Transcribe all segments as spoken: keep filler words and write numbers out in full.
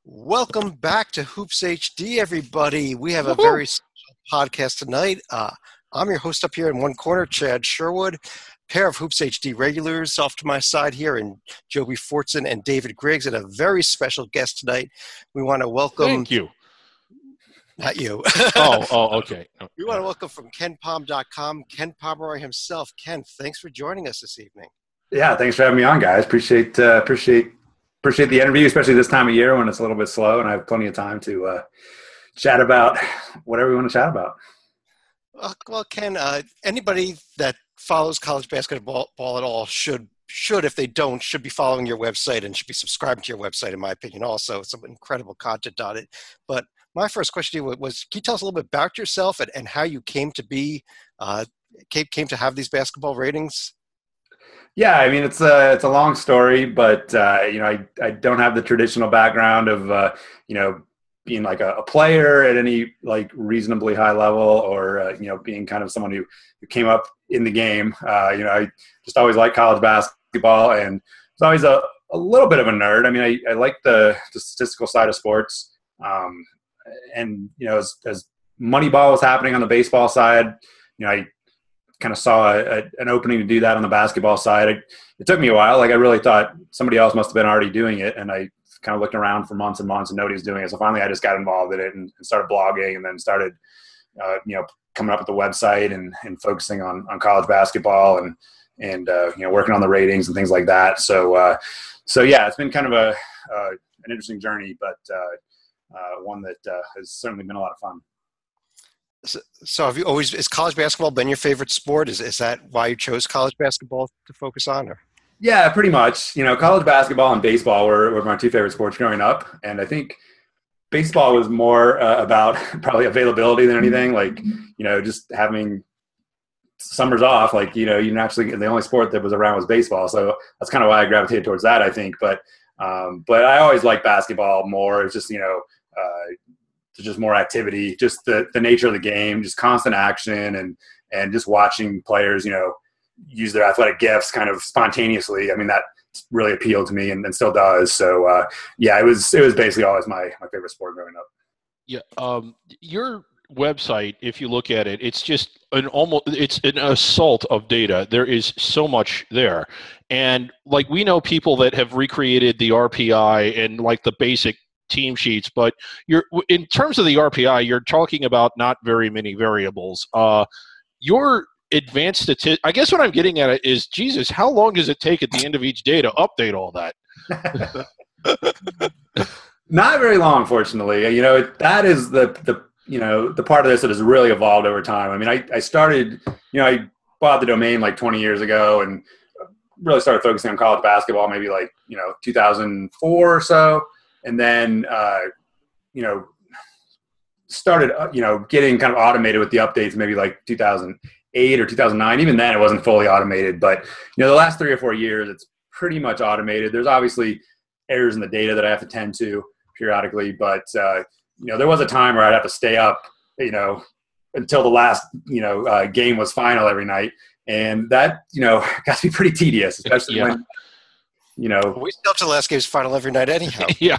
Welcome back to Hoops H D, everybody. We have a Woo-hoo. very special podcast tonight. Uh, I'm your host up here in one corner, Chad Sherwood. Pair of Hoops H D regulars off to my side here, and Joby Fortson and David Griggs, and a very special guest tonight. We want to welcome. Thank you. Not you. Oh, oh, okay. We want to welcome from Ken Pom dot com, Ken Pomeroy himself. Ken, thanks for joining us this evening. Yeah, thanks for having me on, guys. Appreciate uh, appreciate appreciate the interview, especially this time of year when it's a little bit slow and I have plenty of time to uh, chat about whatever we want to chat about. Uh, well, Ken, uh, anybody that follows college basketball ball at all should, should, if they don't, should be following your website and should be subscribing to your website, in my opinion, also. It's some incredible content on it. But my first question to you was, can you tell us a little bit about yourself and, and how you came to be, uh, came, came to have these basketball ratings? Yeah, I mean, it's a, it's a long story, but, uh, you know, I, I don't have the traditional background of, uh, you know, being like a, a player at any like reasonably high level or, uh, you know, being kind of someone who, who came up in the game. Uh, you know, I just always liked college basketball and was always a, a little bit of a nerd. I mean, I, I like the, the statistical side of sports. Um, and, you know, as, as Moneyball was happening on the baseball side, you know, I kind of saw a, a, an opening to do that on the basketball side. It, it took me a while. Like I really thought somebody else must have been already doing it. And I kind of looked around for months and months and nobody was doing it. So finally I just got involved in it and, and started blogging and then started, uh, you know, coming up with the website and, and focusing on, on college basketball and, and, uh, you know, working on the ratings and things like that. So, uh, so yeah, it's been kind of a, uh, an interesting journey, but, uh, uh, one that, uh, has certainly been a lot of fun. So, so have you always, has college basketball been your favorite sport? Is is that why you chose college basketball to focus on? Or? Yeah, pretty much. You know, college basketball and baseball were, were my two favorite sports growing up. And I think baseball was more uh, about probably availability than anything. Like, you know, just having summers off, like, you know, you naturally, the only sport that was around was baseball. So that's kind of why I gravitated towards that, I think. But, um, but I always liked basketball more. It's just, you know, uh, just more activity, just the, the nature of the game, just constant action and, and just watching players, you know, use their athletic gifts kind of spontaneously. I mean, that really appealed to me and, and still does. So, uh, yeah, it was, it was basically always my, my favorite sport growing up. Yeah. Um, your website, if you look at it, it's just an almost, it's an assault of data. There is so much there. And like, we know people that have recreated the R P I and like the basic team sheets, but you're in terms of the R P I, you're talking about not very many variables. Uh, your advanced statistics, I guess what I'm getting at is, Jesus, how long does it take at the end of each day to update all that? Not very long, fortunately. You know, that is the, the, you know, the part of this that has really evolved over time. I mean, I, I started, you know, I bought the domain like twenty years ago and really started focusing on college basketball, maybe like, you know, two thousand four or so. And then, uh, you know, started, uh, you know, getting kind of automated with the updates, maybe like two thousand eight or two thousand nine. Even then, it wasn't fully automated. But, you know, the last three or four years, it's pretty much automated. There's obviously errors in the data that I have to tend to periodically. But, uh, you know, there was a time where I'd have to stay up, you know, until the last, you know, uh, game was final every night. And that, you know, got to be pretty tedious, especially yeah. when, you know, we still have to the last game's final every night anyhow. Yeah.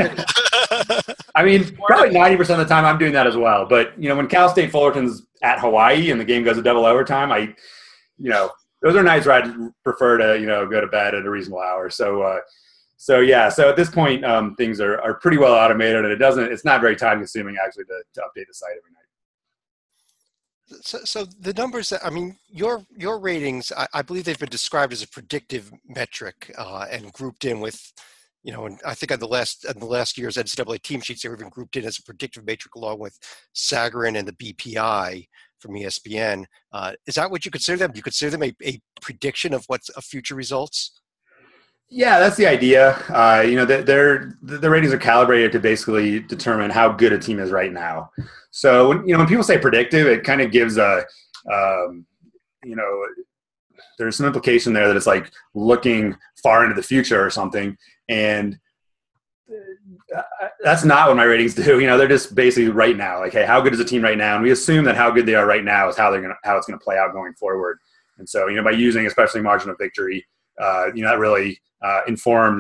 I mean, probably ninety percent of the time I'm doing that as well. But, you know, when Cal State Fullerton's at Hawaii and the game goes to double overtime, I, you know, those are nights where I'd prefer to, you know, go to bed at a reasonable hour. So, uh, so yeah. So at this point, um, things are, are pretty well automated and it doesn't, it's not very time consuming actually to, to update the site every night. So, so the numbers, I mean, your your ratings, I, I believe they've been described as a predictive metric uh, and grouped in with, you know, and I think on the last on the last year's N C double A team sheets, they were even grouped in as a predictive metric along with Sagarin and the B P I from E S P N. Uh, is that what you consider them? Do you consider them a, a prediction of what's of future results? Yeah, that's the idea. Uh, you know, they're, the ratings are calibrated to basically determine how good a team is right now. So, when, you know, when people say predictive, it kind of gives a, um, you know, there's some implication there that it's like looking far into the future or something. And that's not what my ratings do. You know, they're just basically right now. Like, hey, how good is the team right now? And we assume that how good they are right now is how they're gonna, how it's going to play out going forward. And so, you know, by using especially margin of victory, uh, you know, that really uh, informs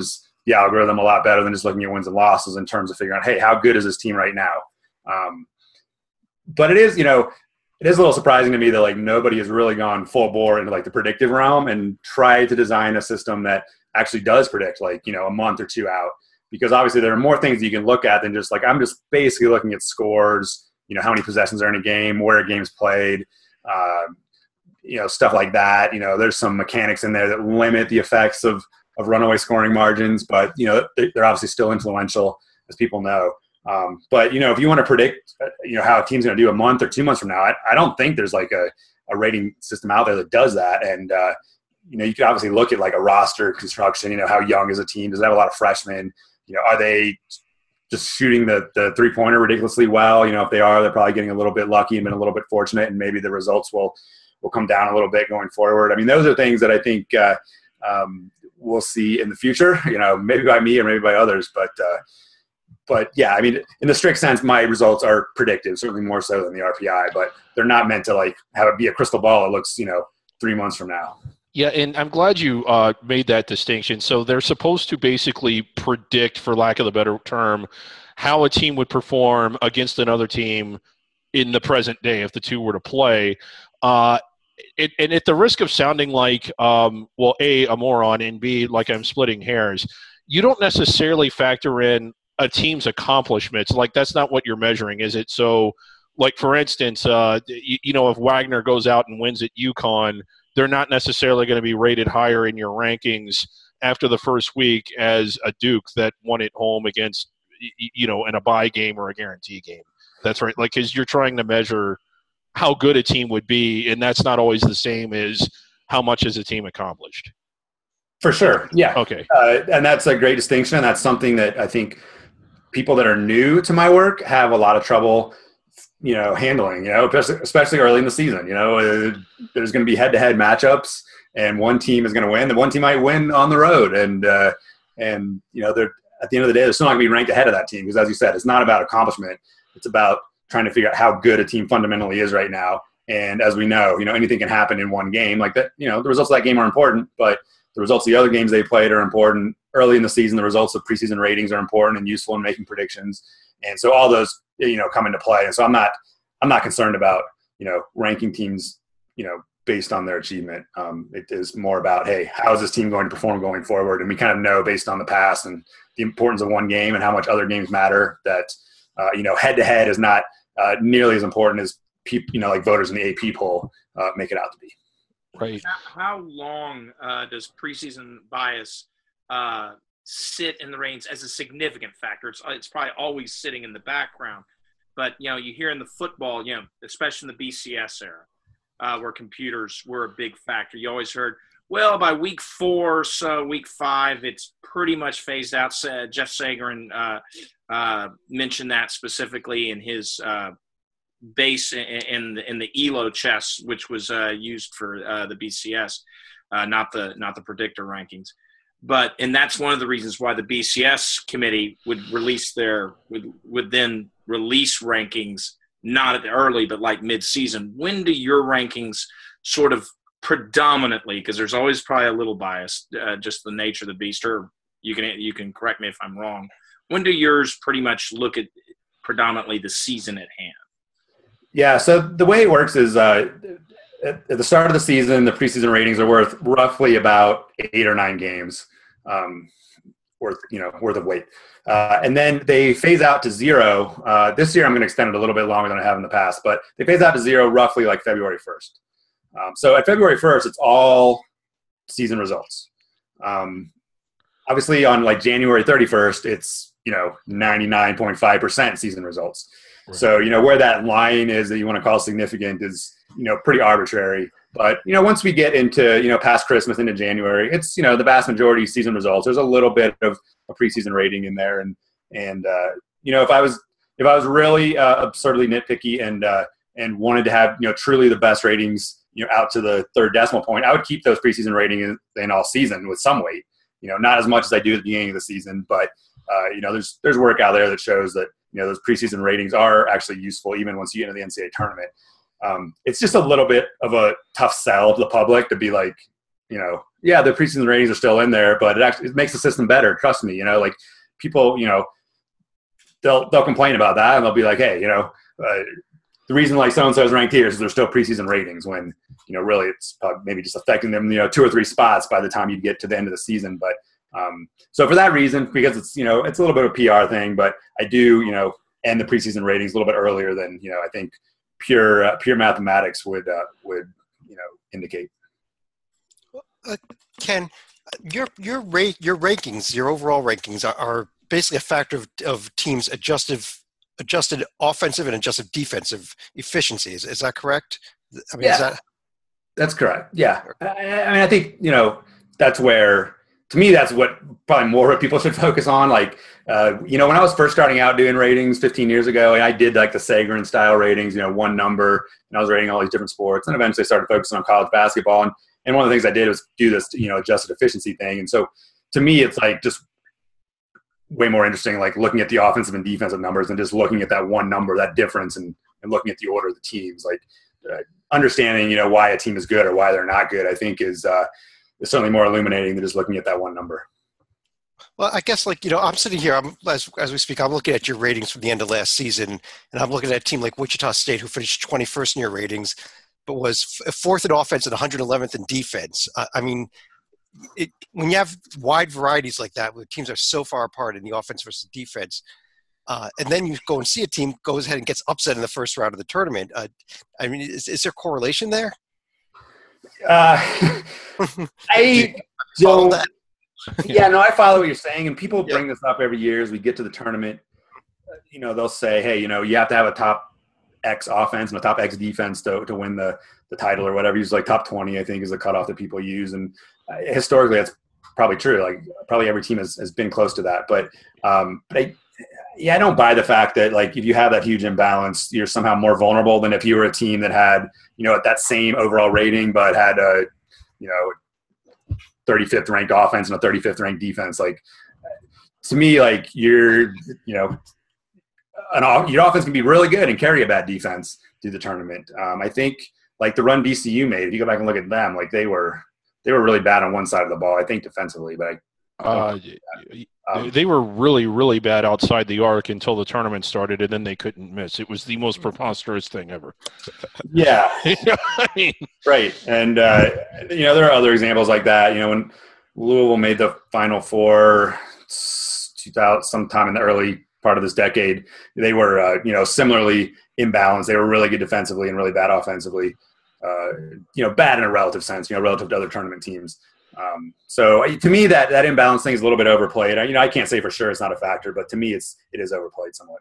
the algorithm a lot better than just looking at wins and losses in terms of figuring out, hey, how good is this team right now? Um, but it is, you know, it is a little surprising to me that like nobody has really gone full bore into like the predictive realm and tried to design a system that actually does predict like, you know, a month or two out. Because obviously there are more things you can look at than just like, I'm just basically looking at scores, you know, how many possessions are in a game, where a game's played, uh, you know, stuff like that. You know, there's some mechanics in there that limit the effects of, of runaway scoring margins, but, you know, they're obviously still influential, as people know. Um, but, you know, if you want to predict, you know, how a team's going to do a month or two months from now, I, I don't think there's like a, a rating system out there that does that. And, uh, you know, you can obviously look at like a roster construction, you know, how young is a team? Does it have a lot of freshmen? You know, are they just shooting the, the three-pointer ridiculously well? You know, if they are, they're probably getting a little bit lucky and been a little bit fortunate, and maybe the results will will come down a little bit going forward. I mean, those are things that I think uh, um, we'll see in the future, you know, maybe by me or maybe by others. But, uh, but yeah, I mean, in the strict sense, my results are predictive, certainly more so than the R P I, but they're not meant to, like, have it be a crystal ball that looks, you know, three months from now. Yeah, and I'm glad you uh, made that distinction. So they're supposed to basically predict, for lack of a better term, how a team would perform against another team in the present day if the two were to play. Uh, it, and at the risk of sounding like, um, well, A, a moron, and B, like I'm splitting hairs, you don't necessarily factor in a team's accomplishments. Like, that's not what you're measuring, is it? So, like, for instance, uh, you, you know, if Wagner goes out and wins at UConn, they're not necessarily going to be rated higher in your rankings after the first week as a Duke that won at home against, you know, in a bye game or a guarantee game. That's right. Like, because you're trying to measure how good a team would be, and that's not always the same as how much has a team accomplished. For sure. Yeah. Okay. Uh, and that's a great distinction. And that's something that I think people that are new to my work have a lot of trouble, you know, handling, you know, especially early in the season. You know, uh, there's going to be head-to-head matchups, and one team is going to win. The one team might win on the road. And, uh, and you know, they're at the end of the day, they're still not going to be ranked ahead of that team because, as you said, it's not about accomplishment. It's about trying to figure out how good a team fundamentally is right now. And as we know, you know, anything can happen in one game. Like that, you know, the results of that game are important, but the results of the other games they played are important. Early in the season, the results of preseason ratings are important and useful in making predictions. And so all those, you know, come into play. And so I'm not, I'm not concerned about, you know, ranking teams, you know, based on their achievement. Um, it is more about, hey, how is this team going to perform going forward? And we kind of know based on the past and the importance of one game and how much other games matter that, uh, you know, head to head is not uh, nearly as important as people, you know, like voters in the A P poll uh, make it out to be. Right. How long uh, does preseason bias uh, sit in the reins as a significant factor? It's, it's probably always sitting in the background, but, you know, you hear in the football, you know, especially in the B C S era, uh, where computers were a big factor. You always heard, well, by week four, so week five, it's pretty much phased out. Uh, Jeff Sagarin uh, uh, mentioned that specifically in his uh, base in, in, the, in the E L O chess, which was uh, used for uh, the B C S, uh, not the not the predictor rankings. But and that's one of the reasons why the B C S committee would release their would would then release rankings not at the early but like mid-season. When do your rankings sort of predominantly, because there's always probably a little bias, uh, just the nature of the beast, or you can you can correct me if I'm wrong. When do yours pretty much look at predominantly the season at hand? Yeah, so the way it works is uh, at, at the start of the season, the preseason ratings are worth roughly about eight or nine games um, worth, you know, worth of weight. Uh, and then they phase out to zero. Uh, this year I'm going to extend it a little bit longer than I have in the past, but they phase out to zero roughly like February first. Um, so at February first, it's all season results. Um, obviously on like January thirty-first, it's, you know, ninety-nine point five percent season results. Right. So, you know, where that line is that you want to call significant is, you know, pretty arbitrary. But, you know, once we get into, you know, past Christmas into January, it's, you know, the vast majority of season results. There's a little bit of a preseason rating in there. And, and uh, you know, if I was if I was really uh, absurdly nitpicky and uh, and wanted to have, you know, truly the best ratings, you know, out to the third decimal point, I would keep those preseason ratings in, in all season with some weight. You know, not as much as I do at the beginning of the season, but, uh, you know, there's there's work out there that shows that, you know, those preseason ratings are actually useful even once you get into the N C double A tournament. Um, it's just a little bit of a tough sell to the public to be like, you know, yeah, the preseason ratings are still in there, but it actually it makes the system better. Trust me, you know, like people, you know, they'll they'll complain about that and they'll be like, hey, you know, uh, the reason like so and so is ranked here is there's still preseason ratings when you know really it's probably maybe just affecting them, you know, two or three spots by the time you get to the end of the season. But um, so for that reason, because it's you know it's a little bit of a P R thing, but I do you know end the preseason ratings a little bit earlier than you know I think pure uh, pure mathematics would uh, would you know indicate. Uh, Ken, your your rate your rankings, your overall rankings are, are basically a factor of, of teams' adjusted adjusted offensive and adjusted defensive efficiency. Is, is that correct? I mean, yeah, is that that's correct. Yeah, I, I mean, I think you know that's where to me that's what probably more what people should focus on. Like, uh, you know, when I was first starting out doing ratings fifteen years ago, and I did like the Sagarin style ratings, you know, one number, and I was rating all these different sports, and eventually started focusing on college basketball. And And one of the things I did was do this, you know, adjusted efficiency thing. And so to me, it's like just way more interesting, like looking at the offensive and defensive numbers and just looking at that one number, that difference, and, and looking at the order of the teams. Like uh, understanding, you know, why a team is good or why they're not good, I think is, uh, is certainly more illuminating than just looking at that one number. Well, I guess like, you know, I'm sitting here, I'm, as, as we speak, I'm looking at your ratings from the end of last season, and I'm looking at a team like Wichita State who finished twenty-first in your ratings, but was fourth in offense and one hundred eleventh in defense. Uh, I mean, it, when you have wide varieties like that, where teams are so far apart in the offense versus defense, uh, and then you go and see a team goes ahead and gets upset in the first round of the tournament. Uh, I mean, is, is there correlation there? Uh, I Follow don't. that. Yeah, no, I follow what you're saying, and people bring Yeah. this up every year as we get to the tournament. You know, they'll say, "Hey, you know, you have to have a top X offense and a top X defense to to win the the title or whatever." Use like top twenty, I think, is the cutoff that people use, and uh, historically, that's probably true. Like probably every team has, has been close to that, but um, but I, yeah, I don't buy the fact that like if you have that huge imbalance, you're somehow more vulnerable than if you were a team that had you know at that same overall rating but had a you know thirty-fifth ranked offense and a thirty-fifth ranked defense. Like to me, like you're you know. An, your offense can be really good and carry a bad defense through the tournament. Um, I think like the run B C U made, if you go back and look at them, like they were they were really bad on one side of the ball, I think defensively, but I, Uh, um, they were really, really bad outside the arc until the tournament started, and then they couldn't miss. It was the most preposterous thing ever. yeah, You know what I mean? right. And uh, you know there are other examples like that. You know when Louisville made the Final Four, two thousand sometime in the early part of this decade, they were uh, you know similarly imbalanced. They were really good defensively and really bad offensively. Uh, you know, bad in a relative sense. You know, relative to other tournament teams. Um, so to me, that that imbalance thing is a little bit overplayed. I, you know, I can't say for sure it's not a factor, but to me, it's it is overplayed somewhat.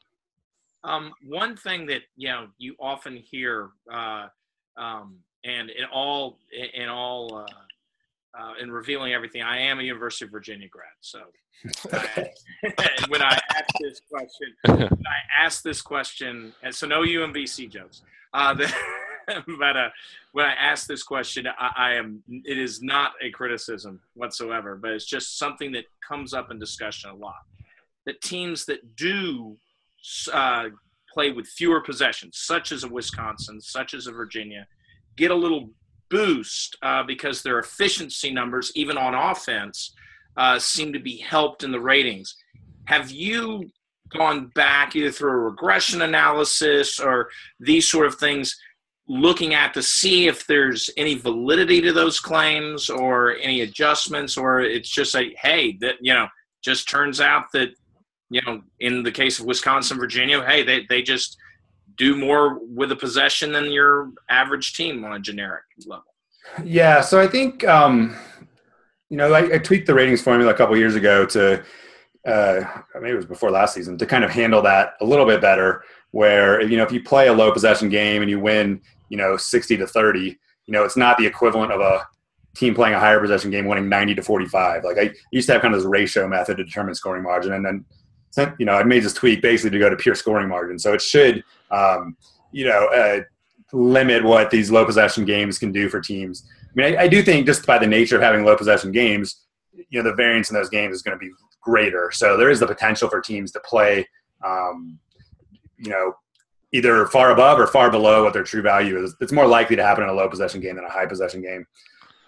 Um, one thing that you know you often hear, uh, um, and in all in all uh, uh, in revealing everything, I am a University of Virginia grad. So I, when I ask this question, when I ask this question, and so no U M B C jokes. Uh, the, but uh, when I ask this question, I, I am. It is not a criticism whatsoever, but it's just something that comes up in discussion a lot. That teams that do uh, play with fewer possessions, such as a Wisconsin, such as a Virginia, get a little boost uh, because their efficiency numbers, even on offense, uh, seem to be helped in the ratings. Have you gone back either through a regression analysis or these sort of things, looking at to see if there's any validity to those claims or any adjustments, or it's just a, hey, that, you know, just turns out that, you know, in the case of Wisconsin, Virginia, hey, they, they just do more with a possession than your average team on a generic level? Yeah, so I think, um, you know, I, I tweaked the ratings formula a couple years ago to, uh, maybe it was before last season, to kind of handle that a little bit better, where, you know, if you play a low possession game and you win, you know, sixty to thirty, you know, it's not the equivalent of a team playing a higher possession game winning ninety to forty-five. Like I used to have kind of this ratio method to determine scoring margin. And then, you know, I made this tweak basically to go to pure scoring margin. So it should, um, you know, uh, limit what these low possession games can do for teams. I mean, I, I do think just by the nature of having low possession games, you know, the variance in those games is going to be greater. So there is the potential for teams to play, um, you know, either far above or far below what their true value is. It's more likely to happen in a low possession game than a high possession game.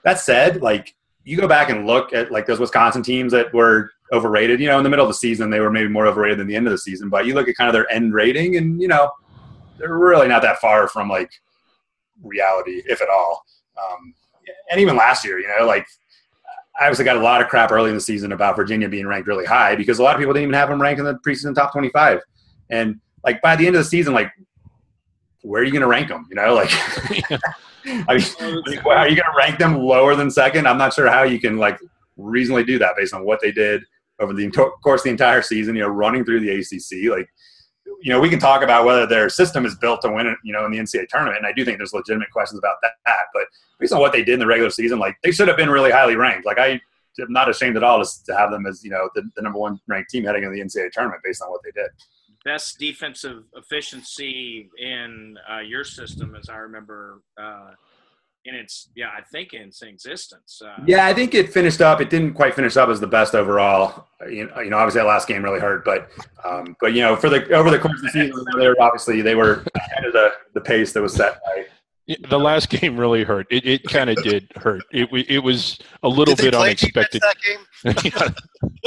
that said, like you go back and look at like those Wisconsin teams that were overrated, you know, in the middle of the season, they were maybe more overrated than the end of the season, but you look at kind of their end rating and, you know, they're really not that far from like reality, if at all. Um, and even last year, you know, like I obviously got a lot of crap early in the season about Virginia being ranked really high because a lot of people didn't even have them ranked in the preseason top twenty-five. And like by the end of the season, like where are you going to rank them? You know, like, I mean, like, are you going to rank them lower than second? I'm not sure how you can like reasonably do that based on what they did over the course of the entire season, you know, running through the A C C. Like, you know, we can talk about whether their system is built to win it, you know, in the N C double A tournament. And I do think there's legitimate questions about that. But based on what they did in the regular season, like they should have been really highly ranked. Like I am not ashamed at all to, to have them as, you know, the, the number one ranked team heading into the N C double A tournament based on what they did. Best defensive efficiency in uh, your system, as I remember, uh, in its, yeah, I think in its existence. Uh, yeah, I think it finished up. It didn't quite finish up as the best overall. You know, you know obviously that last game really hurt, but, um, but you know, for the over the course of the season, they were obviously they were ahead of the, the pace that was set by. Yeah, the last game really hurt. It it kind of did hurt. It it was a little did bit unexpected. That game?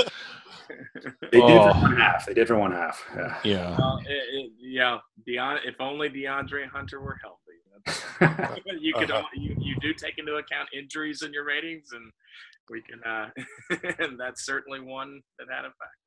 They did Oh. for one half. They did for one half. Yeah. Yeah. Well, it, it, yeah. Deon, if only DeAndre Hunter were healthy. you could Uh-huh. you, you do take into account injuries in your ratings, and we can. Uh, and that's certainly one that had a fact.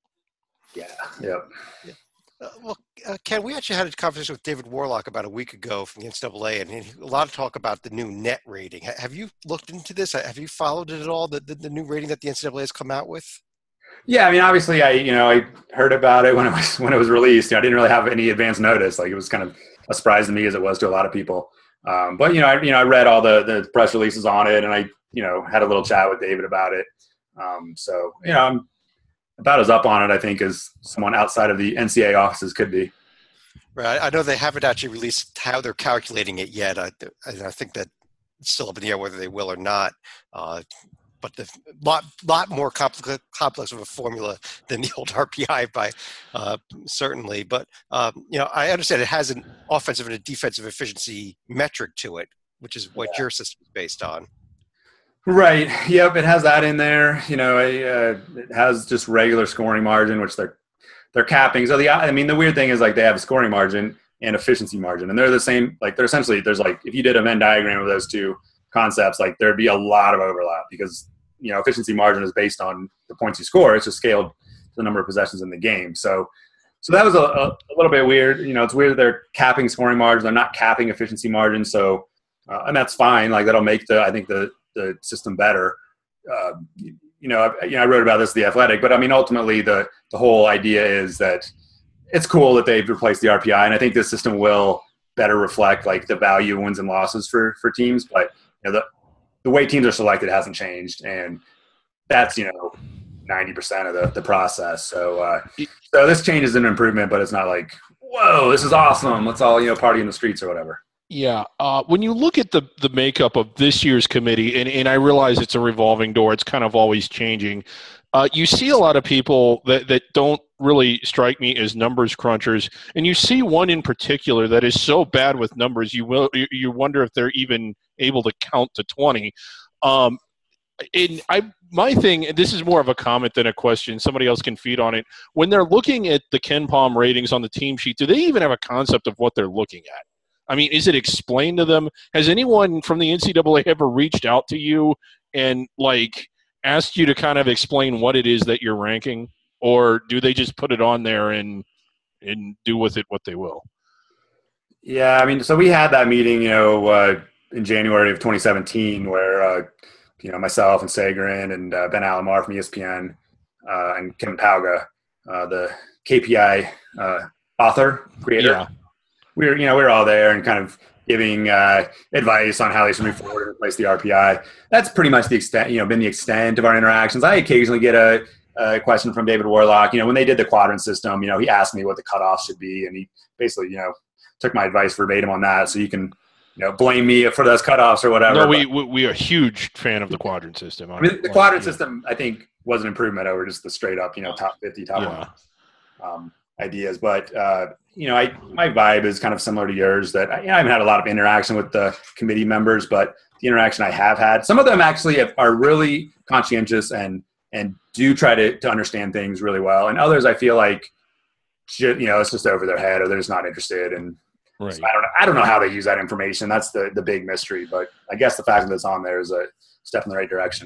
Yeah. Yep. Uh, well, uh, Ken, we actually had a conversation with David Warlock about a week ago from the N C double A, and he, a lot of talk about the new net rating. Ha- Have you looked into this? Have you followed it at all? The, the, the new rating that the N C double A has come out with? Yeah, I mean, obviously, I you know I heard about it when it was when it was released. You know, I didn't really have any advance notice. Like it was kind of a surprise to me, as it was to a lot of people. Um, but you know, I you know I read all the the press releases on it, and I you know had a little chat with David about it. Um, so you know, I'm about as up on it, I think, as someone outside of the N C double A offices could be. Right. I know they haven't actually released how they're calculating it yet. I, I think that it's still up in the air whether they will or not. Uh, but the lot lot more complex, complex of a formula than the old R P I by uh, certainly. But um, you know, I understand it has an offensive and a defensive efficiency metric to it, which is what Yeah. your system is based on. Right. Yep. It has that in there. You know, uh, it has just regular scoring margin, which they're they're capping. So the I mean, the weird thing is like they have a scoring margin and efficiency margin, and they're the same. Like they're essentially there's like if you did a Venn diagram of those two concepts, like there'd be a lot of overlap because you know efficiency margin is based on the points you score. It's just scaled to the number of possessions in the game. So so that was a, a, a little bit weird. You know, it's weird that they're capping scoring margin. They're not capping efficiency margin. So uh, and that's fine. Like that'll make the I think the the system better. Uh, you, you know, I, you know, I wrote about this in The Athletic, but I mean, ultimately the, the whole idea is that it's cool that they've replaced the R P I. And I think this system will better reflect like the value of wins and losses for, for teams. But you know, the, the way teams are selected hasn't changed. And that's, you know, ninety percent of the, the process. So, uh, so this change is an improvement, but it's not like, whoa, this is awesome. Let's all, you know, party in the streets or whatever. Yeah. Uh, when you look at the, the makeup of this year's committee, and, and I realize it's a revolving door, it's kind of always changing. Uh, you see a lot of people that, that don't really strike me as numbers crunchers, and you see one in particular that is so bad with numbers, you will you, you wonder if they're even able to count to twenty. Um, and I, my thing, and this is more of a comment than a question, somebody else can feed on it. When they're looking at the KenPom ratings on the team sheet, do they even have a concept of what they're looking at? I mean, is it explained to them? Has anyone from the N C double A ever reached out to you and, like, asked you to kind of explain what it is that you're ranking? Or do they just put it on there and and do with it what they will? Yeah, I mean, so we had that meeting, you know, uh, in January of twenty seventeen where, uh, you know, myself and Sagarin and uh, Ben Alamar from E S P N uh, and Kim Pauga, uh, the K P I uh, author, creator. Yeah. We were, you know, we were all there and kind of giving uh, advice on how they should move forward and replace the R P I. That's pretty much the extent, you know, been the extent of our interactions. I occasionally get a, a question from David Warlock. You know, when they did the quadrant system, you know, he asked me what the cutoff should be, and he basically, you know, took my advice verbatim on that. So you can, you know, blame me for those cutoffs or whatever. No, we, but, we we are a huge fan of the quadrant system. I mean, the quadrant system, I think, was an improvement over just the straight up, you know, top fifty, top Yeah. one um, ideas. But, uh, you know, I my vibe is kind of similar to yours that I, you know, I haven't had a lot of interaction with the committee members, but the interaction I have had. Some of them actually have, are really conscientious and and do try to, to understand things really well. And others I feel like, you know, it's just over their head or they're just not interested. And right. so I don't know. I don't know how they use that information. That's the, the big mystery. But I guess the fact that it's on there is a step in the right direction.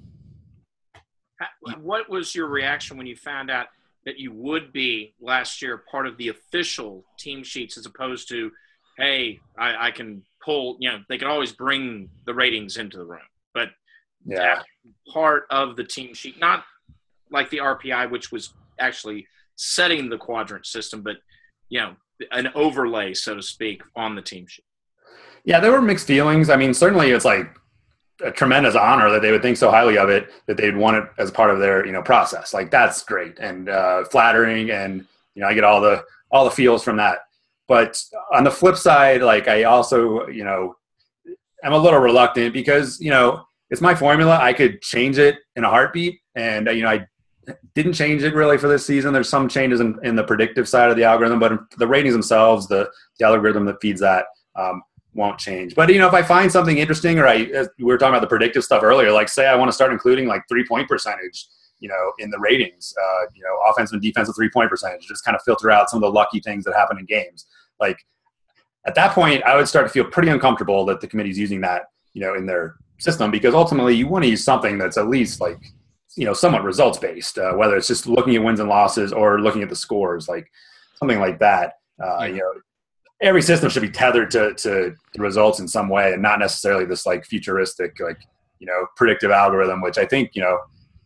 What was your reaction when you found out that you would be last year part of the official team sheets as opposed to, hey, I, I can pull, you know, they could always bring the ratings into the room, but yeah, part of the team sheet, not like the R P I, which was actually setting the quadrant system, but, you know, an overlay, so to speak, on the team sheet. Yeah, there were mixed feelings. I mean, certainly it's like a tremendous honor that they would think so highly of it, that they'd want it as part of their, you know, process. Like that's great and uh, flattering. And, you know, I get all the, all the feels from that. But on the flip side, like I also, you know, I'm a little reluctant because, you know, it's my formula. I could change it in a heartbeat. And, uh, you know, I didn't change it really for this season. There's some changes in, in the predictive side of the algorithm, but the ratings themselves, the, the algorithm that feeds that um, won't change. But, you know, if I find something interesting, or I, as we were talking about the predictive stuff earlier, like say I want to start including like three point percentage, you know, in the ratings, uh, you know, offensive and defensive three point percentage, just kind of filter out some of the lucky things that happen in games. Like at that point, I would start to feel pretty uncomfortable that the committee's using that, you know, in their system, because ultimately you want to use something that's at least like, you know, somewhat results based, uh, whether it's just looking at wins and losses or looking at the scores, like something like that. Uh, yeah. You know, every system should be tethered to, to the results in some way and not necessarily this like futuristic, like, you know, predictive algorithm, which I think, you know,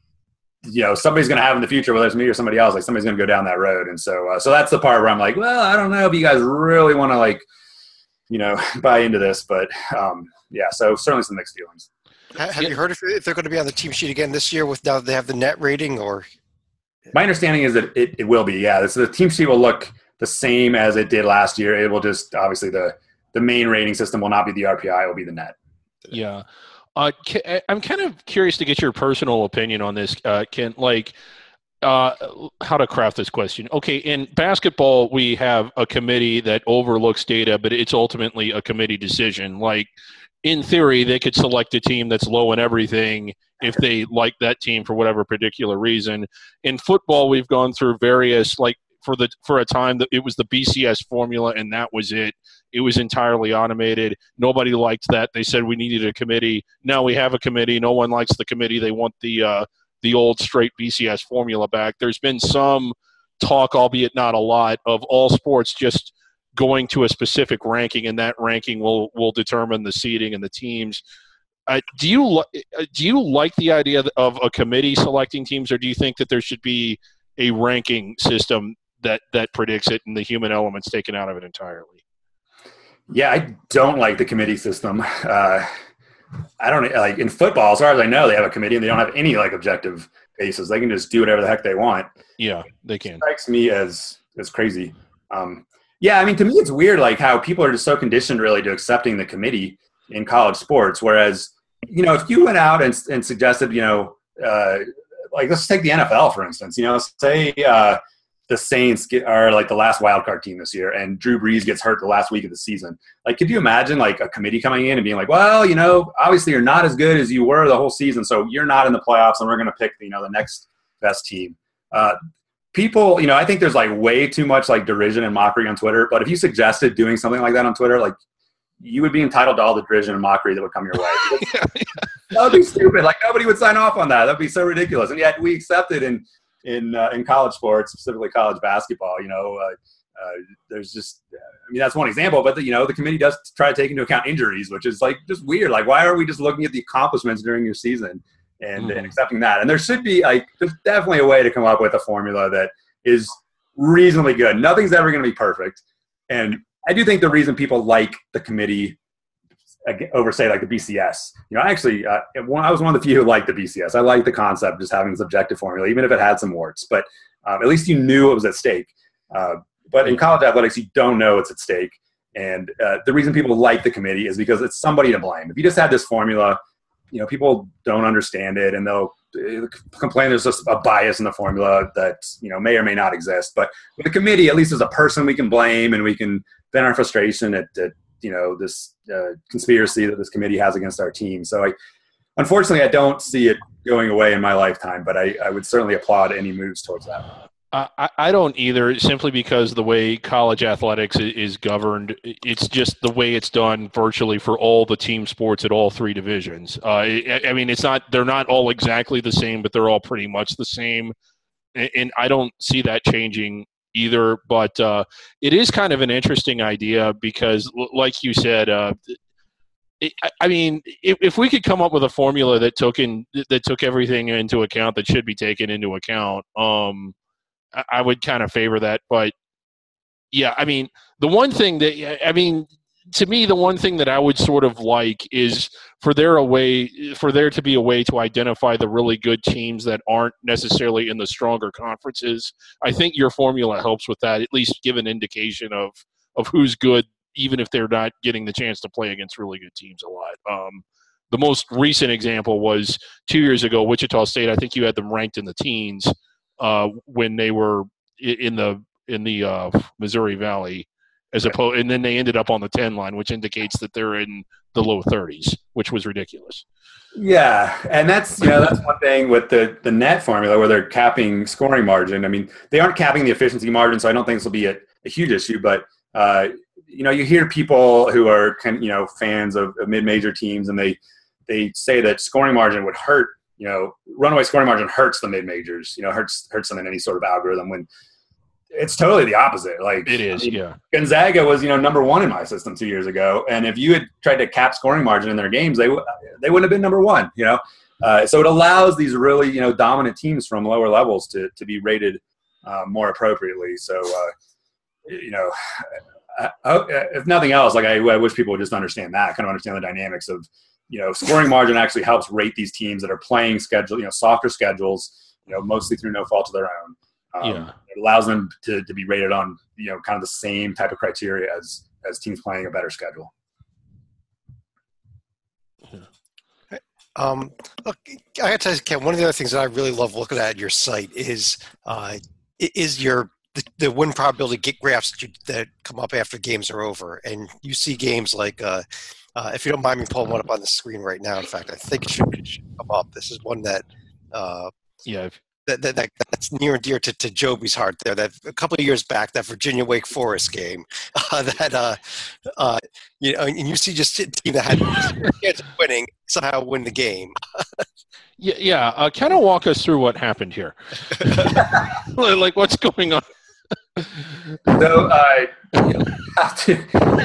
you know, somebody's going to have in the future, whether it's me or somebody else, like somebody's going to go down that road. And so, uh, so that's the part where I'm like, well, I don't know if you guys really want to like, you know, buy into this, but um, yeah, so certainly some mixed feelings. Have you heard if, if they're going to be on the team sheet again this year with now they have the net rating or? My understanding is that it, it will be, yeah. So the team sheet will look the same as it did last year. It will just, obviously the, the main rating system will not be the R P I, it will be the net. Yeah. Uh, I'm kind of curious to get your personal opinion on this, uh, Kent, like uh, how to craft this question. Okay, in basketball, we have a committee that overlooks data, but it's ultimately a committee decision. Like, in theory, they could select a team that's low in everything if they like that team for whatever particular reason. In football, we've gone through various, like for the for a time, that it was the B C S formula, and that was it. It was entirely automated. Nobody liked that. They said we needed a committee. Now we have a committee. No one likes the committee. They want the uh, the old straight B C S formula back. There's been some talk, albeit not a lot, of all sports just going to a specific ranking, and that ranking will will determine the seeding and the teams. Uh, do you do you like the idea of a committee selecting teams, or do you think that there should be a ranking system that that predicts it and the human elements taken out of it entirely? Yeah, I don't like the committee system. Uh, I don't like in football, as far as I know, they have a committee and they don't have any like objective basis. They can just do whatever the heck they want. Yeah, they can. It strikes me as as crazy. Um, Yeah, I mean, to me, it's weird, like how people are just so conditioned really to accepting the committee in college sports. Whereas, you know, if you went out and, and suggested, you know, uh, like let's take the N F L, for instance, you know, say uh, the Saints get, are like the last wild card team this year and Drew Brees gets hurt the last week of the season. Like, could you imagine like a committee coming in and being like, well, you know, obviously you're not as good as you were the whole season, so you're not in the playoffs and we're going to pick, you know, the next best team. Uh, People, you know, I think there's like way too much like derision and mockery on Twitter. But if you suggested doing something like that on Twitter, like you would be entitled to all the derision and mockery that would come your way. yeah, yeah. That would be stupid. Like nobody would sign off on that. That'd be so ridiculous. And yet we accept it in in uh, in college sports, specifically college basketball. You know, uh, uh, there's just, I mean, that's one example. But the, you know, the committee does try to take into account injuries, which is like just weird. Like, why are we just looking at the accomplishments during your season? And, mm. and accepting that. And there should be, like, there's definitely a way to come up with a formula that is reasonably good. Nothing's ever going to be perfect. And I do think the reason people like the committee over, say, like the B C S, you know, I actually, uh, I was one of the few who liked the B C S. I liked the concept of just having this objective formula, even if it had some warts. But um, at least you knew it was at stake. Uh, but in college athletics, you don't know it's at stake. And uh, the reason people like the committee is because it's somebody to blame. If you just had this formula, you know, people don't understand it and they'll complain there's just a bias in the formula that, you know, may or may not exist. But with the committee, at least there's a person we can blame and we can vent our frustration at, at you know, this uh, conspiracy that this committee has against our team. So I, unfortunately, I don't see it going away in my lifetime, but I, I would certainly applaud any moves towards that. I, I don't either, simply because the way college athletics is governed, it's just the way it's done virtually for all the team sports at all three divisions. Uh, I, I mean, it's not they're not all exactly the same, but they're all pretty much the same, and, and I don't see that changing either. But uh, it is kind of an interesting idea because, like you said, uh, it, I mean, if, if we could come up with a formula that took in that took everything into account that should be taken into account. Um, I would kind of favor that, but yeah, I mean, the one thing that, I mean, to me, the one thing that I would sort of like is for there a way, for there to be a way to identify the really good teams that aren't necessarily in the stronger conferences. I think your formula helps with that, at least give an indication of, of who's good, even if they're not getting the chance to play against really good teams a lot. Um, the most recent example was two years ago, Wichita State. I think you had them ranked in the teens. Uh, when they were in the in the uh, Missouri Valley, as opposed, and then they ended up on the ten line, which indicates that they're in the low thirties, which was ridiculous. Yeah, and that's you know that's one thing with the the net formula where they're capping scoring margin. I mean, they aren't capping the efficiency margin, so I don't think this will be a, a huge issue. But uh, you know, you hear people who are kind of, you know fans of, of mid-major teams, and they they say that scoring margin would hurt. You know, runaway scoring margin hurts the mid majors. You know, hurts hurts them in any sort of algorithm. When it's totally the opposite. Like it is, I mean, yeah. Gonzaga was you know number one in my system two years ago, and if you had tried to cap scoring margin in their games, they w- they wouldn't have been number one. You know, uh, so it allows these really you know dominant teams from lower levels to to be rated uh, more appropriately. So uh, you know, I, I, if nothing else, like I, I wish people would just understand that, kind of understand the dynamics of. You know, scoring margin actually helps rate these teams that are playing schedule, you know, softer schedules, you know, mostly through no fault of their own. Um, yeah. It allows them to, to be rated on, you know, kind of the same type of criteria as, as teams playing a better schedule. Um, look, I got to tell you, Ken, one of the other things that I really love looking at your site is uh, is your the, the win probability get graphs that, you, that come up after games are over, and you see games like. Uh, Uh, if you don't mind me pulling one up on the screen right now, in fact, I think it should, it should come up. This is one that, uh, yeah, if, that, that, that that's near and dear to, to Joby's heart. There, that a couple of years back, that Virginia Wake Forest game, uh, that uh, uh, you know, and you see just a team that had a chance of winning somehow win the game. yeah, yeah. Uh, kind of walk us through what happened here. Like, what's going on? So, uh, you have to.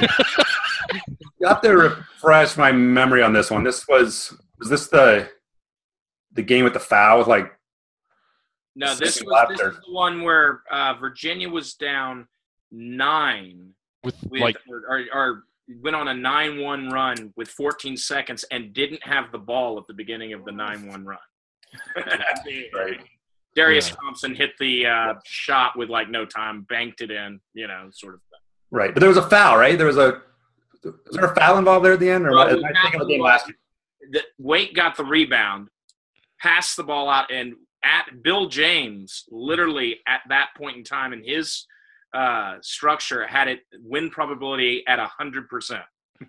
You have to refresh my memory on this one. This was was this the the game with the foul with like no this was this is the one where uh, Virginia was down nine with, with like or, or, or went on a nine one run with fourteen seconds and didn't have the ball at the beginning of the nine one run. Right. Darius yeah. Thompson hit the uh, shot with like no time, banked it in, you know, sort of thing. Right, but there was a foul, right? There was a was there a foul involved there at the end, or well, am I thinking of the game last year? The, Wake got the rebound, passed the ball out, and at Bill James, literally at that point in time in his uh, structure, had it win probability at a hundred percent.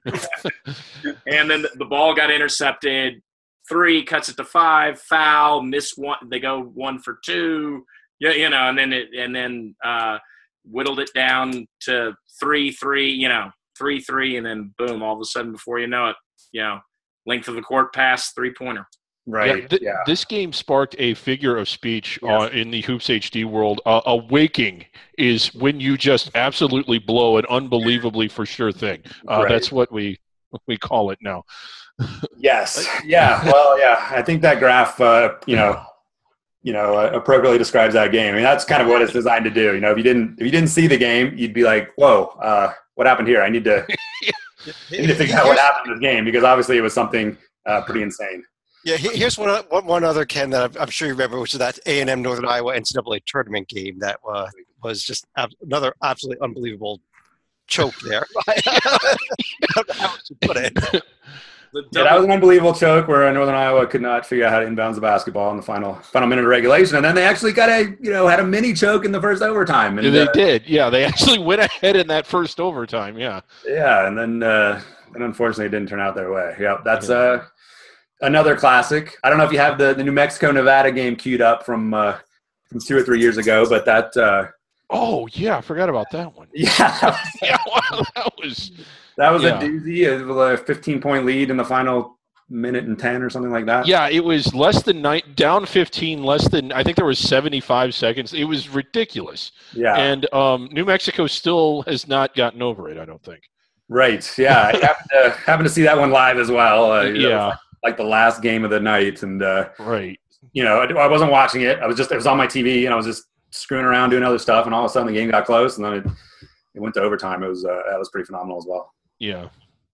And then the, the ball got intercepted. Three cuts it to five. Foul, miss one. They go one for two. Yeah, you know, and then it and then uh, whittled it down to three, three. You know. Three, three, and then boom! All of a sudden, before you know it, you know, length of the court pass, three pointer. Right. Yeah, th- yeah. This game sparked a figure of speech Yes. uh, in the Hoops H D world. Uh, a waking is when you just absolutely blow an unbelievably for sure thing. Uh, Right. That's what we we call it now. Yes. Yeah. Well, yeah. I think that graph, uh, you know, you know, uh, appropriately describes that game. I mean, that's kind of what it's designed to do. You know, if you didn't if you didn't see the game, you'd be like, "Whoa, uh, what happened here? I need to I need to figure out what happened in this game," because obviously it was something uh, pretty insane. Yeah, here's one, one one other, Ken, that I'm, I'm sure you remember, which is that A and M Northern Iowa N C double A tournament game that uh, was just ab- another absolutely unbelievable choke there. I don't know how to put it. The Yeah, that was an unbelievable choke where Northern Iowa could not figure out how to inbounds the basketball in the final final minute of regulation, and then they actually got a you know had a mini choke in the first overtime. And Yeah, they uh, did. Yeah, they actually went ahead in that first overtime. Yeah. yeah, and then uh, and unfortunately it didn't turn out their way. Yeah, that's Yeah. uh, another classic. I don't know if you have the, the New Mexico Nevada game queued up from uh, from two or three years ago, but that uh, Oh yeah, I forgot about that one. yeah Yeah, wow, that was. that was Yeah. a doozy. It was a fifteen point lead in the final minute and ten or something like that. Yeah, it was less than nine, down fifteen, less than I think there was seventy-five seconds. It was ridiculous. Yeah. And um, New Mexico still has not gotten over it. I don't think. Right. Yeah. I happened to, happened to see that one live as well. Uh, that Yeah. was like, like the last game of the night. And, uh, Right. you know, I, I wasn't watching it. I was just, it was on my T V and I was just screwing around doing other stuff. And all of a sudden the game got close and then it, it went to overtime. It was, uh, that was pretty phenomenal as well. Yeah.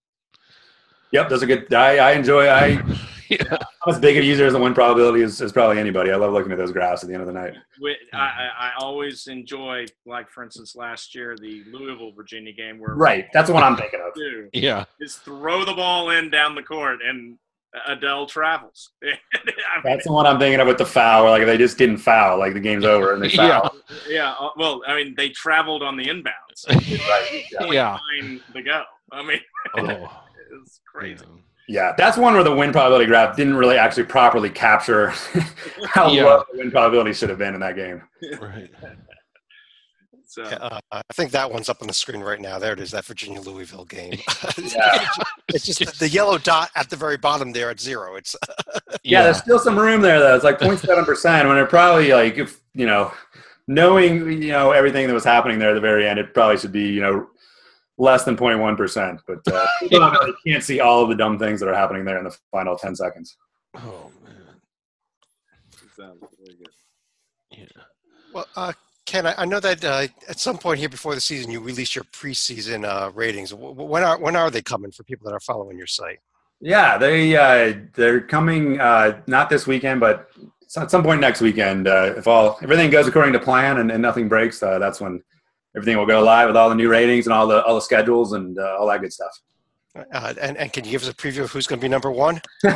Yep. That's a good, I, I enjoy, I, Yeah. I'm as big a user as the win probability as, as probably anybody. I love looking at those graphs at the end of the night. We- I, I I always enjoy, like for instance, last year the Louisville Virginia game where Right. That's what I'm thinking of. do Yeah. is throw the ball in down the court and Adele travels. I mean, That's the one I'm thinking of with the foul. Where like if they just didn't foul, like the game's over and they Yeah. foul. yeah. uh, Well, I mean, they traveled on the inbounds. Right. Yeah. Yeah. Nine to go. I mean, Oh. it's crazy. Yeah, that's one where the win probability graph didn't really actually properly capture how Yeah. low the win probability should have been in that game. Right. So Uh, I think that one's up on the screen right now. There it is, that Virginia Louisville game. Yeah. It's just the, the yellow dot at the very bottom there at zero. It's Yeah, there's still some room there though. It's like zero point seven percent when it probably like if you know, knowing you know everything that was happening there at the very end, it probably should be you know less than zero point one percent. But uh, people don't really can't see all of the dumb things that are happening there in the final ten seconds. Oh man. sounds very good. Yeah. well, uh, Ken. I, I know that uh, at some point here before the season, you release your preseason uh, ratings. W- When are when are they coming for people that are following your site? Yeah, they uh, they're coming uh, not this weekend, but at some point next weekend. Uh, if all everything goes according to plan and, and nothing breaks, uh, that's when everything will go live with all the new ratings and all the all the schedules and uh, all that good stuff. Uh, and, and can you give us a preview of who's going to be number one?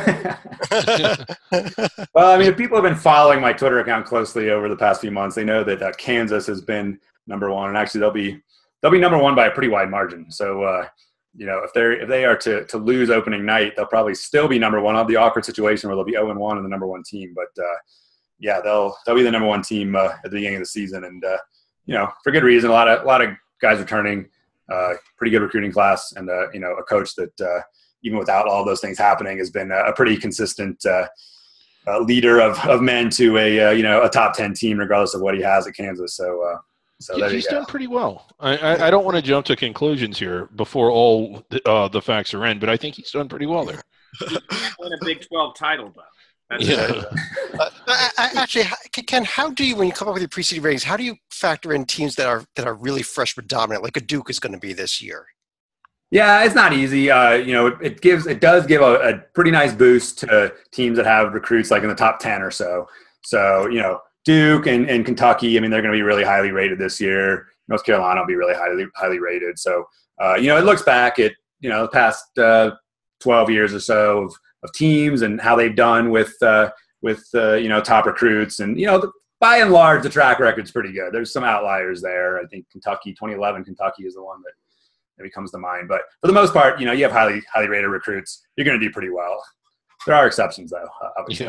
Well, I mean, if people have been following my Twitter account closely over the past few months, they know that uh, Kansas has been number one, and actually they'll be they'll be number one by a pretty wide margin. So, uh, you know, if they're if they are to to lose opening night, they'll probably still be number one. I'll have the awkward situation where they'll be zero and one and the number one team, but uh, yeah, they'll they'll be the number one team uh, at the beginning of the season, and uh, you know, for good reason. A lot of a lot of guys returning, uh, pretty good recruiting class, and uh, you know, a coach that uh, even without all those things happening has been a pretty consistent uh, uh, leader of, of men to a uh, you know a top ten team, regardless of what he has at Kansas. So, uh, so there He's you go. done pretty well. I, I, I don't want to jump to conclusions here before all the, uh, the facts are in, but I think he's done pretty well there. Win a Big twelve title, though. That's Yeah. Uh, I, I, actually, how- Ken, how do you, when you come up with your preseason ratings, how do you factor in teams that are that are really freshman dominant, like a Duke is going to be this year? Yeah, it's not easy. Uh, you know, it, it gives it does give a, a pretty nice boost to teams that have recruits like in the top ten or so. So, you know, Duke and, and Kentucky, I mean, they're going to be really highly rated this year. North Carolina will be really highly highly rated. So, uh, you know, it looks back at, you know, the past uh, twelve years or so of, of teams and how they've done with, uh, with uh, you know, top recruits. And, you know, the, by and large, the track record's pretty good. There's some outliers there. I think Kentucky, twenty eleven Kentucky is the one that maybe comes to mind. But for the most part, you know, you have highly highly rated recruits. You're going to do pretty well. There are exceptions, though, obviously. Yeah.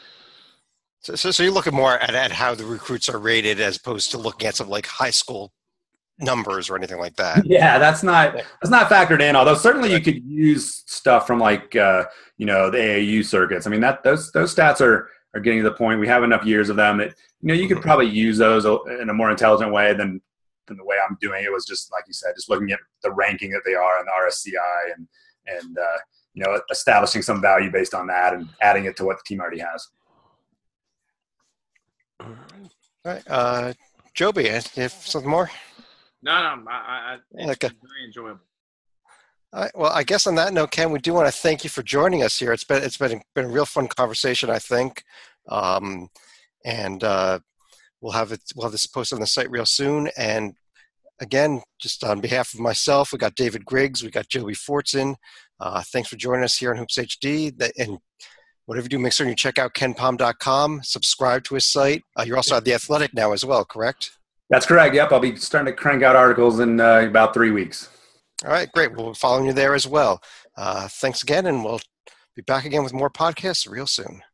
So, so, so you're looking more at, at how the recruits are rated as opposed to looking at some like high school numbers or anything like that. Yeah, that's not that's not factored in. Although certainly you could use stuff from like uh, you know the A A U circuits. I mean that those those stats are are getting to the point. We have enough years of them that you know you could probably use those in a more intelligent way than than the way I'm doing it. Was just like you said, just looking at the ranking that they are in the R S C I and and uh, you know establishing some value based on that and adding it to what the team already has. All right, uh, Joby, you have something more? No, no, I, I, it's Okay. been very enjoyable. All right, well, I guess on that note, Ken, we do want to thank you for joining us here. It's been it's been been a real fun conversation, I think, um, and uh, we'll have it we'll have this posted on the site real soon. And again, just on behalf of myself, we got David Griggs, we got Joby Fortson, Uh, thanks for joining us here on Hoops H D. And whatever you do, make sure you check out ken palm dot com, subscribe to his site. Uh, you're also at The Athletic now as well, correct? That's correct. Yep. I'll be starting to crank out articles in uh, about three weeks. All right, great. We'll be following you there as well. Uh, thanks again, and we'll be back again with more podcasts real soon.